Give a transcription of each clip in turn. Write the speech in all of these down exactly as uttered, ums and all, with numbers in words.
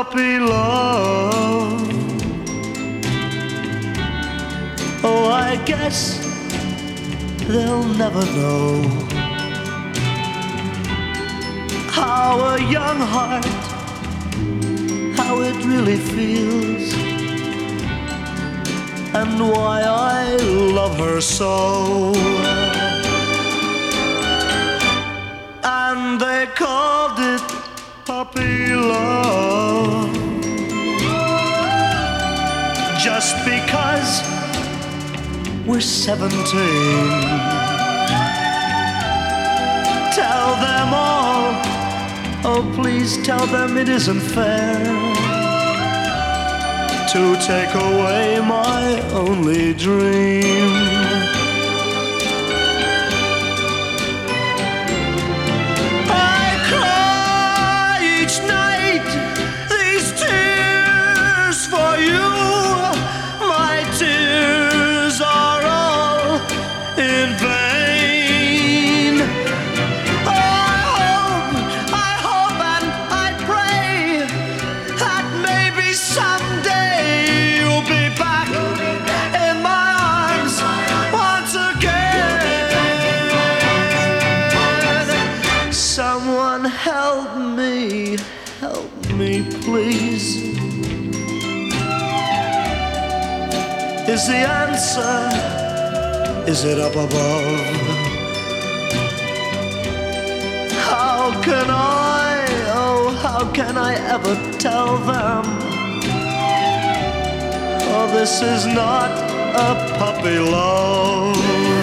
puppy love. Oh, I guess they'll never know how a young heart, how it really feels, and why I love her so. And they called it puppy love just because we're seventeen. Tell them all, oh please tell them it isn't fair to take away my only dream. I cry each night these tears for you. My tears are all in vain. Oh, I hope, I hope and I pray that maybe someday you'll be back in my arms once again. Someone help me, help me please. Is the answer, is it up above? How can I, oh how can I ever tell them? Oh, this is not a puppy love.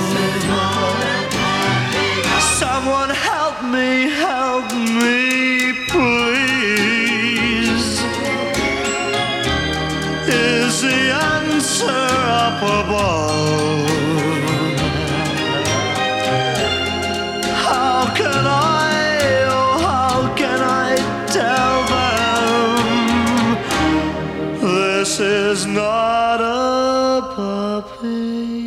Someone help me, help me please. Is the answer up above? How can I, oh how can I tell them this is not a puppy